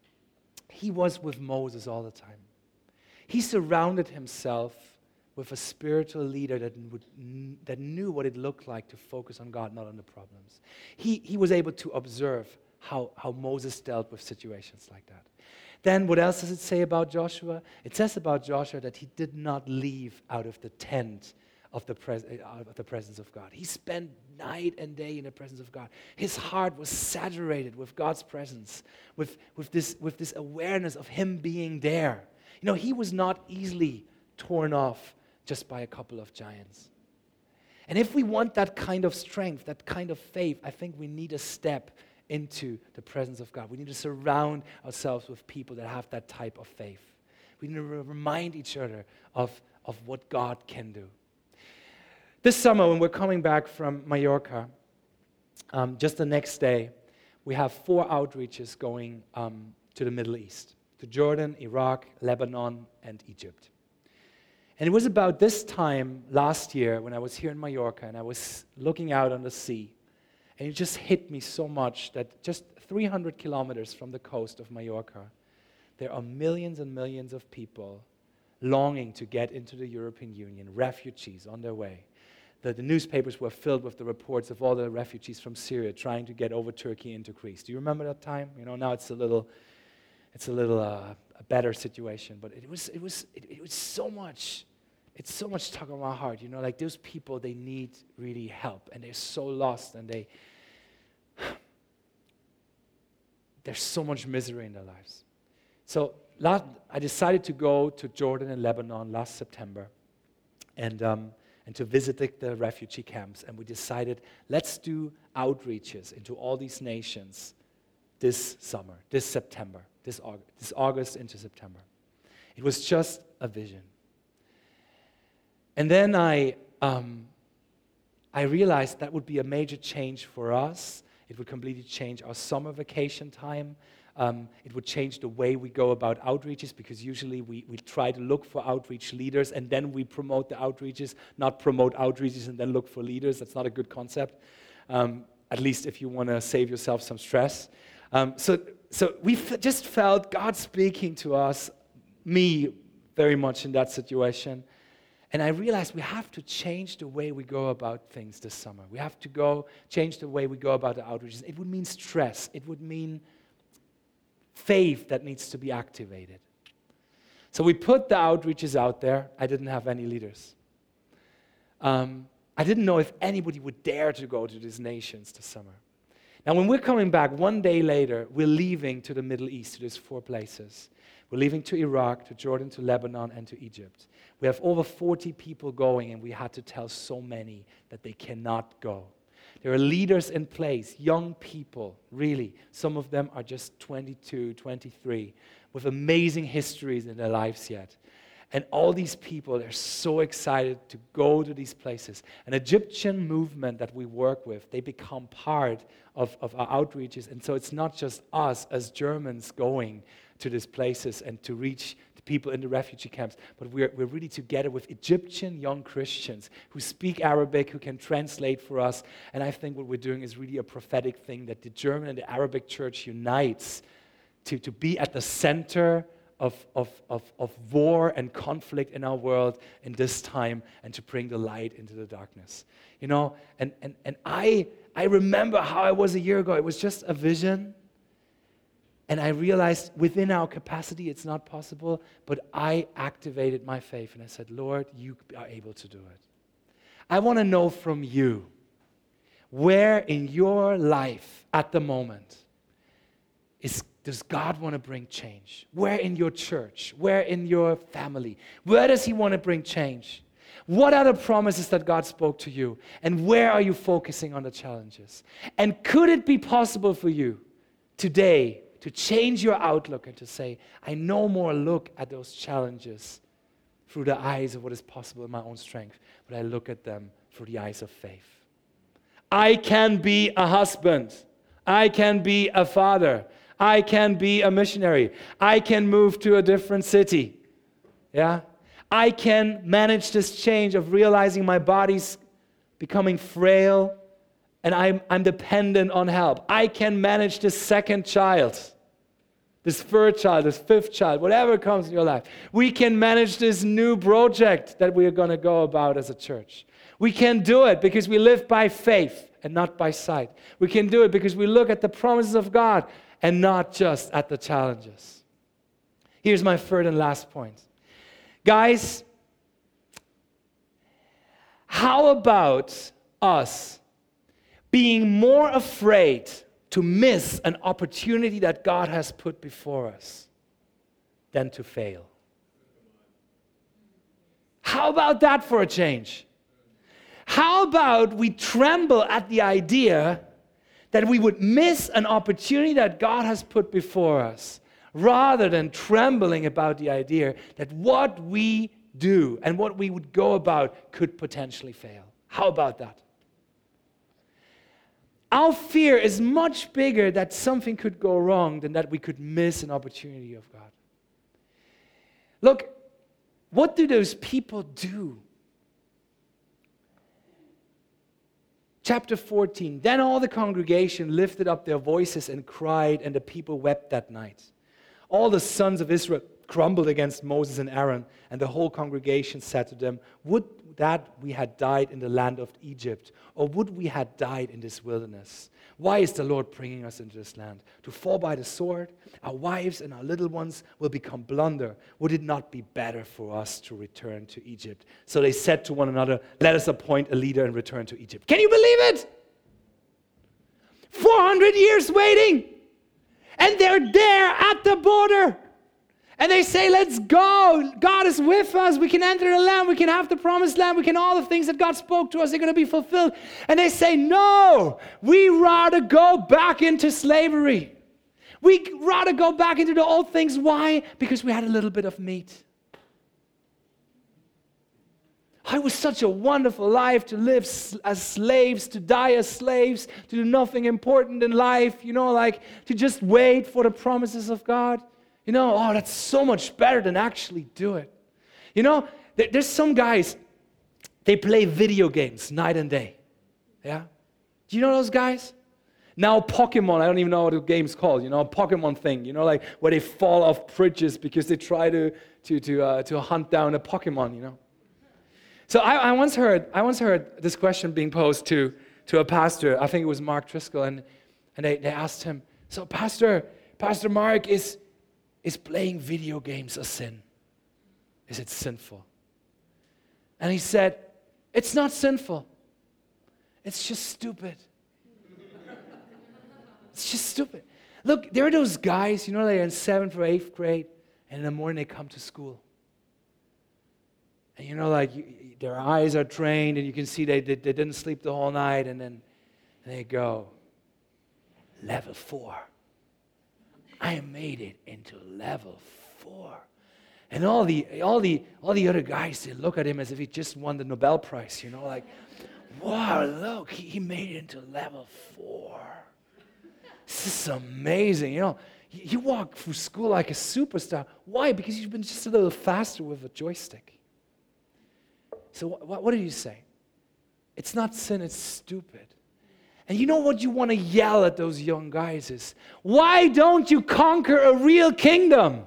he was with Moses all the time. He surrounded himself with a spiritual leader that, would, that knew what it looked like to focus on God, not on the problems. He, he was able to observe how, how Moses dealt with situations like that. Then what else does it say about Joshua? It says about Joshua that he did not leave out of the tent of the, pres- out of the presence of God. He spent night and day in the presence of God. His heart was saturated with God's presence, with, with, this, with this awareness of Him being there. You know, he was not easily torn off just by a couple of giants. And if we want that kind of strength, that kind of faith, I think we need a step into the presence of God. We need to surround ourselves with people that have that type of faith. We need to remind each other of, of what God can do. This summer, when we're coming back from Mallorca, um, just the next day, we have four outreaches going um, to the Middle East, to Jordan, Iraq, Lebanon, and Egypt. And it was about this time last year when I was here in Mallorca and I was looking out on the sea, and it just hit me so much that just three hundred kilometers from the coast of Mallorca, there are millions and millions of people longing to get into the European Union, refugees on their way. The, the newspapers were filled with the reports of all the refugees from Syria trying to get over Turkey into Greece. Do you remember that time? You know, now it's a little, it's a little uh, a better situation. But it was, it was, it, it was so much. It's so much tug on my heart. You know, like those people, they need really help, and they're so lost, and they, there's so much misery in their lives. So last, I decided to go to Jordan and Lebanon last September, and. Um, and to visit the, the refugee camps. And we decided, let's do outreaches into all these nations this summer, this September, this August, this August into September. It was just a vision. And then I, um, I realized that would be a major change for us. It would completely change our summer vacation time. Um, it would change the way we go about outreaches, because usually we, we try to look for outreach leaders and then we promote the outreaches, not promote outreaches and then look for leaders. That's not a good concept, um, at least if you want to save yourself some stress. Um, so so we f- just felt God speaking to us, me very much in that situation. And I realized we have to change the way we go about things this summer. We have to go change the way we go about the outreaches. It would mean stress. It would mean faith that needs to be activated. So we put the outreaches out there. I didn't have any leaders. Um, I didn't know if anybody would dare to go to these nations this summer. Now, when we're coming back, one day later, we're leaving to the Middle East, to these four places. We're leaving to Iraq, to Jordan, to Lebanon, and to Egypt. We have over forty people going, and we had to tell so many that they cannot go. There are leaders in place, young people, really. Some of them are just twenty-two, twenty-three, with amazing histories in their lives yet. And all these people, they're so excited to go to these places. An Egyptian movement that we work with, they become part of, of our outreaches. And so it's not just us as Germans going to these places and to reach the people in the refugee camps, but we're, we're really together with Egyptian young Christians who speak Arabic, who can translate for us. And I think what we're doing is really a prophetic thing, that the German and the Arabic church unites to, to be at the center Of, of, of, of war and conflict in our world in this time, and to bring the light into the darkness. You know, and, and, and I, I remember how I was a year ago. It was just a vision. And I realized within our capacity it's not possible, but I activated my faith and I said, Lord, you are able to do it. I want to know from you, where in your life at the moment is does God want to bring change? Where in your church? Where in your family? Where does He want to bring change? What are the promises that God spoke to you? And where are you focusing on the challenges? And could it be possible for you today to change your outlook and to say, I no more look at those challenges through the eyes of what is possible in my own strength, but I look at them through the eyes of faith. I can be a husband. I can be a father. I can be a missionary. I can move to a different city. Yeah? I can manage this change of realizing my body's becoming frail and I'm, I'm dependent on help. I can manage this second child, this third child, this fifth child, whatever comes in your life. We can manage this new project that we are going to go about as a church. We can do it because we live by faith and not by sight. We can do it because we look at the promises of God and not just at the challenges. Here's my third and last point. Guys, how about us being more afraid to miss an opportunity that God has put before us than to fail? How about that for a change? How about we tremble at the idea that we would miss an opportunity that God has put before us, rather than trembling about the idea that what we do and what we would go about could potentially fail? How about that? Our fear is much bigger that something could go wrong than that we could miss an opportunity of God. Look, what do those people do? Chapter fourteen, then all the congregation lifted up their voices and cried, and the people wept that night. All the sons of Israel grumbled against Moses and Aaron, and the whole congregation said to them, would that we had died in the land of Egypt, or would we had died in this wilderness? Why is the Lord bringing us into this land? To fall by the sword? Our wives and our little ones will become plunder. Would it not be better for us to return to Egypt? So they said to one another, let us appoint a leader and return to Egypt. Can you believe it? four hundred years waiting. And they're there at the border. And they say, let's go. God is with us. We can enter the land. We can have the promised land. We can, all the things that God spoke to us are going to be fulfilled. And they say, no, we rather go back into slavery. We rather go back into the old things. Why? Because we had a little bit of meat. How it was such a wonderful life to live as slaves, to die as slaves, to do nothing important in life, you know, like to just wait for the promises of God. You know, oh, that's so much better than actually do it. You know, there, there's some guys, they play video games night and day. Yeah? Do you know those guys? Now Pokemon, I don't even know what the game's called, you know, a Pokemon thing, you know, like where they fall off bridges because they try to to to uh, to hunt down a Pokemon, you know. So I, I once heard I once heard this question being posed to to a pastor. I think it was Mark Driscoll, and and they, they asked him, so Pastor, Pastor Mark, is is playing video games a sin? Is it sinful? And he said, it's not sinful. It's just stupid. It's just stupid. Look, there are those guys, you know, they're in seventh or eighth grade, and in the morning they come to school. And you know, like, you, their eyes are trained, and you can see they, they, they didn't sleep the whole night, and then and they go, level four. I made it into level four. And all the all the all the other guys, they look at him as if he just won the Nobel Prize, you know, like, wow, look, he, he made it into level four. This is amazing, you know. You, you walk through school like a superstar. Why? Because you've been just a little faster with a joystick. So what, what do you say? It's not sin, it's stupid. And you know what you want to yell at those young guys is, why don't you conquer a real kingdom?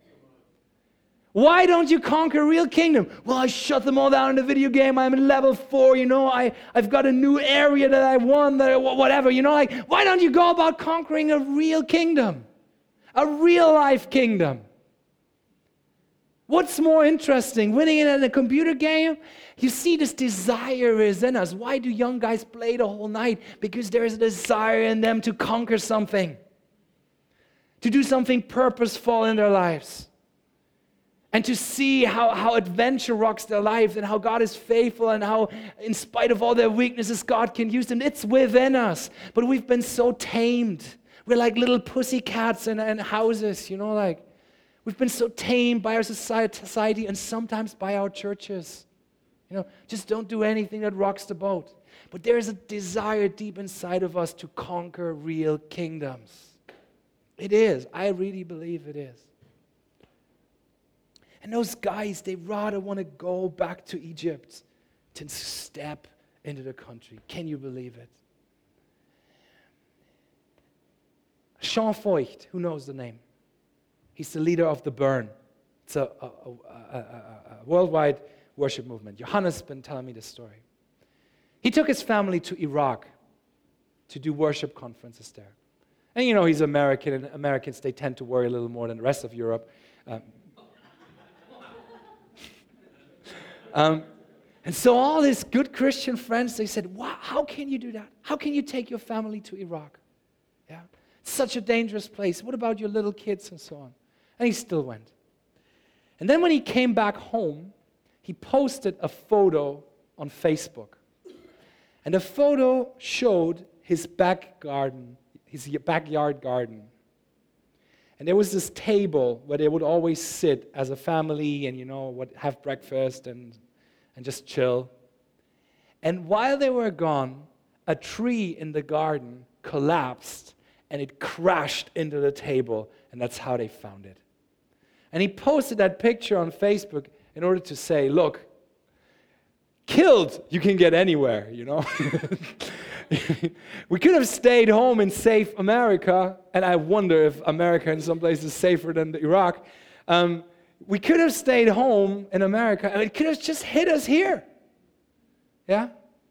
Why don't you conquer a real kingdom? Well, I shut them all down in the video game. I'm in level four, you know. I, I've got a new area that I won, that, whatever, you know. Like, why don't you go about conquering a real kingdom? A real life kingdom. What's more interesting, winning it in a computer game? You see, this desire is in us. Why do young guys play the whole night? Because there is a desire in them to conquer something, to do something purposeful in their lives, and to see how, how adventure rocks their life and how God is faithful and how, in spite of all their weaknesses, God can use them. It's within us, but we've been so tamed. We're like little pussycats in, in houses, you know, like, we've been so tamed by our society and sometimes by our churches. You know, just don't do anything that rocks the boat. But there is a desire deep inside of us to conquer real kingdoms. It is. I really believe it is. And those guys, they rather want to go back to Egypt than step into the country. Can you believe it? Sean Feucht, who knows the name? He's the leader of the Burn. It's a, a, a, a, a worldwide worship movement. Johannes has been telling me this story. He took his family to Iraq to do worship conferences there. And you know, he's American, and Americans, they tend to worry a little more than the rest of Europe. Um, um, and so all his good Christian friends, they said, wow, how can you do that? How can you take your family to Iraq? Yeah, it's such a dangerous place. What about your little kids and so on? And he still went. And then when he came back home, he posted a photo on Facebook. And the photo showed his back garden, his backyard garden. And there was this table where they would always sit as a family and, you know, would have breakfast and, and just chill. And while they were gone, a tree in the garden collapsed and it crashed into the table, and that's how they found it. And he posted that picture on Facebook in order to say, look, killed, you can get anywhere, you know. We could have stayed home in safe America, and I wonder if America in some places is safer than Iraq. Um, we could have stayed home in America, and it could have just hit us here. Yeah?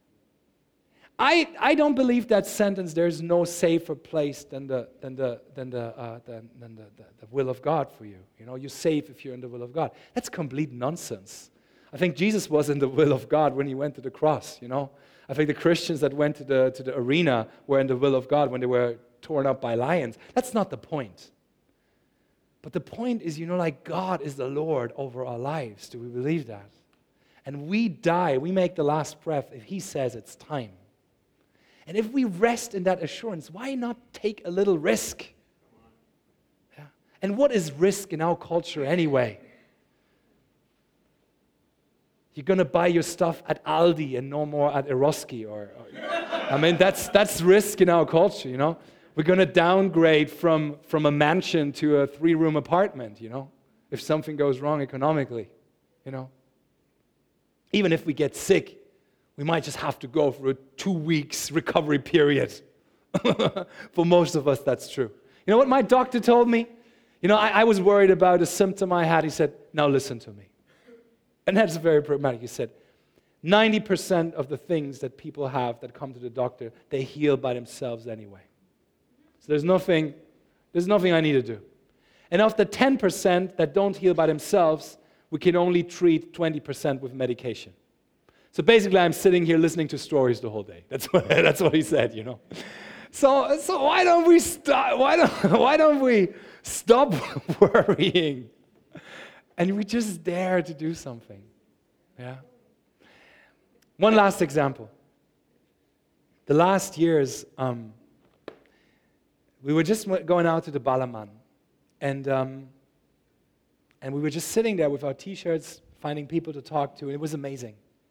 I I don't believe that sentence, there's no safer place than the than the than the uh, than, than the, the, the will of God for you. You know, you're safe if you're in the will of God. That's complete nonsense. I think Jesus was in the will of God when he went to the cross, you know. I think the Christians that went to the to the arena were in the will of God when they were torn up by lions. That's not the point. But the point is, you know, like, God is the Lord over our lives. Do we believe that? And we die, we make the last breath if he says it's time. And if we rest in that assurance, why not take a little risk? Yeah. And what is risk in our culture anyway? You're going to buy your stuff at Aldi and no more at Eroski. Or, or I mean, that's that's risk in our culture, you know. We're going to downgrade from, from a mansion to a three-room apartment, you know, if something goes wrong economically, you know. Even if we get sick, we might just have to go for a two weeks recovery period. For most of us, that's true. You know what my doctor told me? You know, I, I was worried about a symptom I had. He said, now listen to me. And that's very pragmatic. He said, ninety percent of the things that people have that come to the doctor, they heal by themselves anyway. So there's nothing, there's nothing I need to do. And of the ten percent that don't heal by themselves, we can only treat twenty percent with medication. So basically, I'm sitting here listening to stories the whole day. That's what, that's what he said, you know. So, so why don't we stop? Why don't, why don't we stop worrying, and we just dare to do something? Yeah. One last example. The last years, um, we were just going out to the Ballermann, and um, and we were just sitting there with our T-shirts, finding people to talk to, and it was amazing.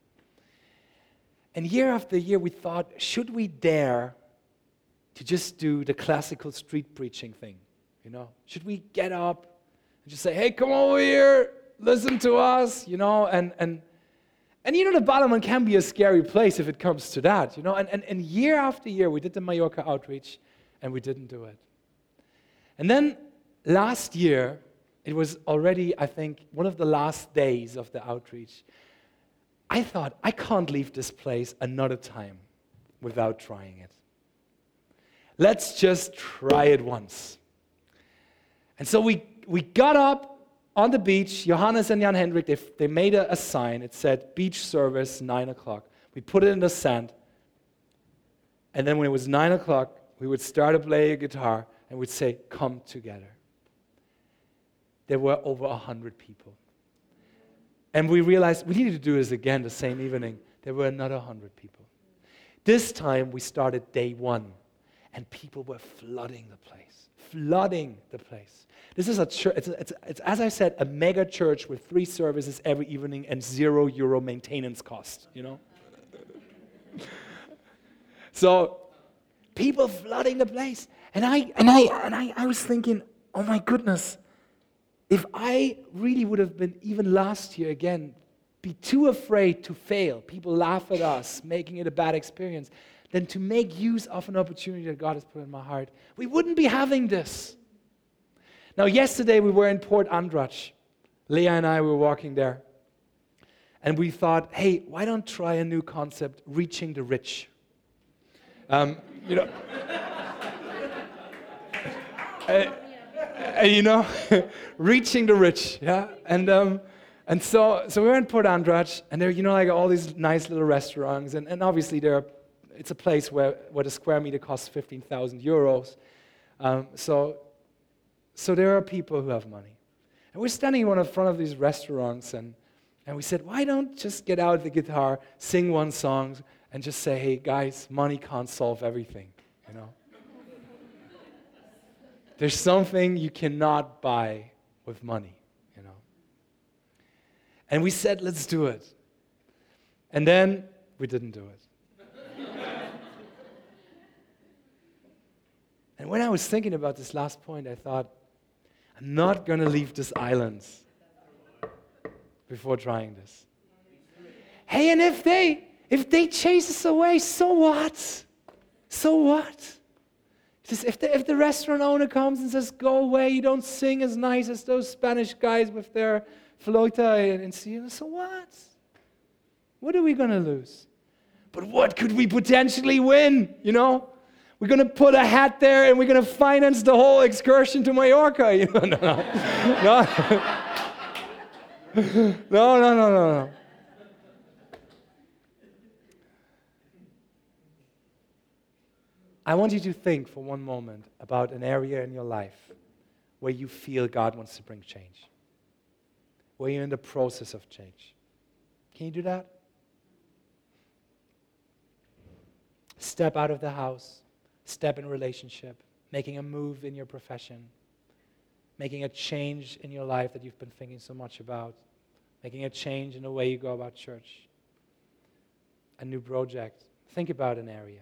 And year after year, we thought, should we dare to just do the classical street preaching thing? You know, should we get up and just say, "Hey, come over here, listen to us," you know, and and and you know, the Ballermann can be a scary place if it comes to that, you know. And and, and year after year, we did the Mallorca outreach, and we didn't do it. And then last year, it was already, I think, one of the last days of the outreach. I thought, I can't leave this place another time without trying it. Let's just try it once. And so we, we got up on the beach. Johannes and Jan Hendrik, they, they made a, a sign. It said, beach service, nine o'clock. We put it in the sand. And then when it was nine o'clock, we would start to play a guitar and we'd say, come together. There were over a hundred people. And we realized we needed to do this again the same evening. There were another hundred people. This time we started day one, and people were flooding the place, flooding the place. This is a church, it's, it's, it's, as I said, a mega church with three services every evening and zero euro maintenance cost, you know? So, people flooding the place. And I, and I, and I, I was thinking, oh my goodness, if I really would have been, even last year again, be too afraid to fail, people laugh at us, making it a bad experience, than to make use of an opportunity that God has put in my heart, we wouldn't be having this. Now, yesterday we were in Port Andrach. Leah and I were walking there. And we thought, hey, why don't try a new concept, reaching the rich? Um, you know, uh, uh, you know, reaching the rich, yeah. And um, and so so we were in Port Andrach, and there, you know, like all these nice little restaurants, and, and obviously there, are, it's a place where where the square meter costs fifteen thousand euros. Um, so so there are people who have money, and we're standing in one in front of these restaurants, and and we said, why don't just get out the guitar, sing one song, and just say, hey guys, money can't solve everything, you know. There's something you cannot buy with money, you know. And we said, let's do it. And then we didn't do it. And when I was thinking about this last point, I thought, I'm not going to leave this island before trying this. Hey, and if they if they chase us away, so what? So what? Just if the, if the restaurant owner comes and says, go away, you don't sing as nice as those Spanish guys with their flauta and, and so, so what? What are we going to lose? But what could we potentially win, you know? We're going to put a hat there and we're going to finance the whole excursion to Mallorca. You know? No, no. no, no, no, no, no. I want you to think for one moment about an area in your life where you feel God wants to bring change, where you're in the process of change. Can you do that? Step out of the house, step in relationship, making a move in your profession, making a change in your life that you've been thinking so much about, making a change in the way you go about church, a new project. Think about an area.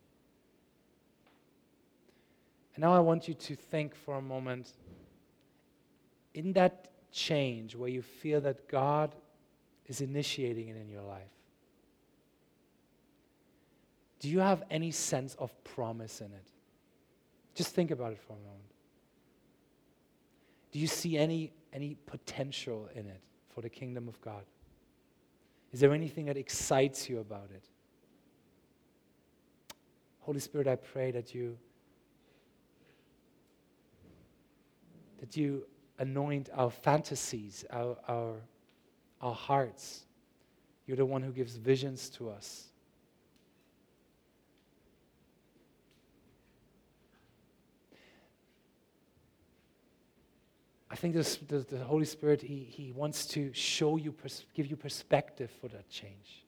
And now I want you to think for a moment, in that change where you feel that God is initiating it in your life, do you have any sense of promise in it? Just think about it for a moment. Do you see any, any potential in it for the kingdom of God? Is there anything that excites you about it? Holy Spirit, I pray that you that you anoint our fantasies, our, our, our hearts. You're the one who gives visions to us. I think this, the, the Holy Spirit, he, he wants to show you, pers- give you perspective for that change.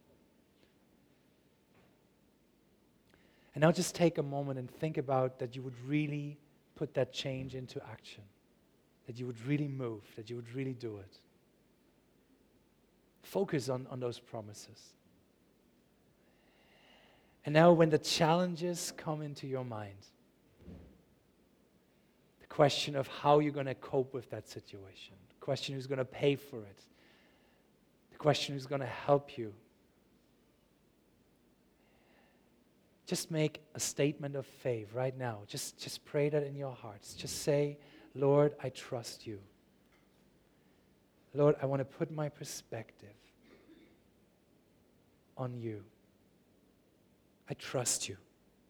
And now just take a moment and think about that you would really put that change into action, that you would really move, that you would really do it. Focus on, on those promises. And now when the challenges come into your mind, the question of how you're going to cope with that situation, the question who's going to pay for it, the question who's going to help you, just make a statement of faith right now. Just, just pray that in your hearts. Just say, Lord, I trust you. Lord, I want to put my perspective on you. I trust you.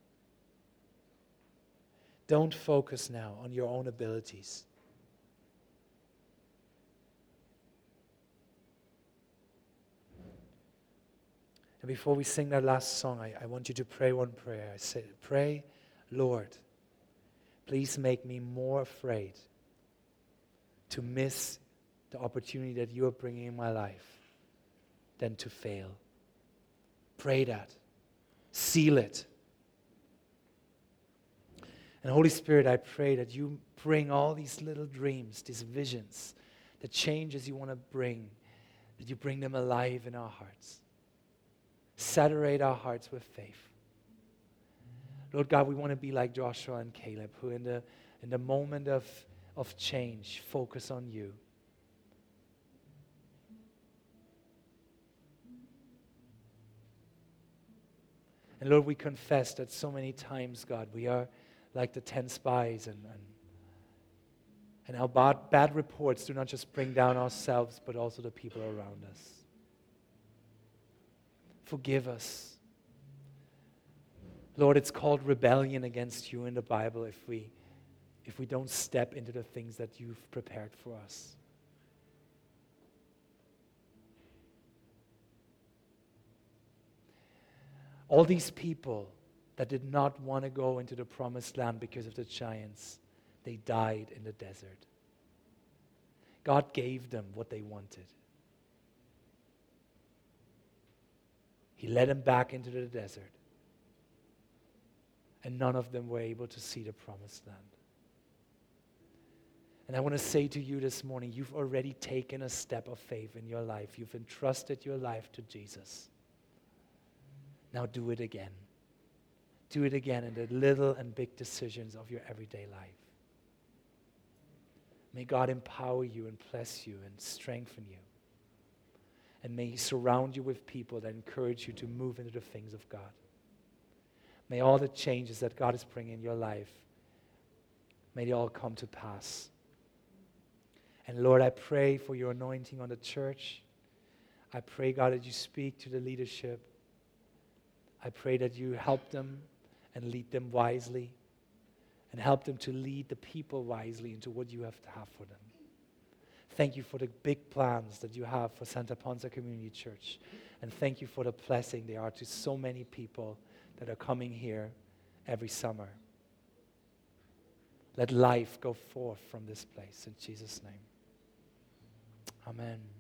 Don't focus now on your own abilities. And before we sing that last song, I, I want you to pray one prayer. I say, pray, Lord, please make me more afraid to miss the opportunity that you are bringing in my life than to fail. Pray that. Seal it. And Holy Spirit, I pray that you bring all these little dreams, these visions, the changes you want to bring, that you bring them alive in our hearts. Saturate our hearts with faith. Lord God, we want to be like Joshua and Caleb, who in the, in the moment of, of change, focus on you. And Lord, we confess that so many times, God, we are like the ten spies, and, and, and our bad, bad reports do not just bring down ourselves, but also the people around us. Forgive us. Lord, it's called rebellion against you in the Bible if we, if we don't step into the things that you've prepared for us. All these people that did not want to go into the promised land because of the giants, they died in the desert. God gave them what they wanted. He led them back into the desert. And none of them were able to see the promised land. And I want to say to you this morning, you've already taken a step of faith in your life. You've entrusted your life to Jesus. Now do it again. Do it again in the little and big decisions of your everyday life. May God empower you and bless you and strengthen you. And may He surround you with people that encourage you to move into the things of God. May all the changes that God is bringing in your life, may they all come to pass. And Lord, I pray for your anointing on the church. I pray, God, that you speak to the leadership. I pray that you help them and lead them wisely, and help them to lead the people wisely into what you have to have for them. Thank you for the big plans that you have for Santa Ponsa Community Church. And thank you for the blessing they are to so many people that are coming here every summer. Let life go forth from this place in Jesus' name. Amen.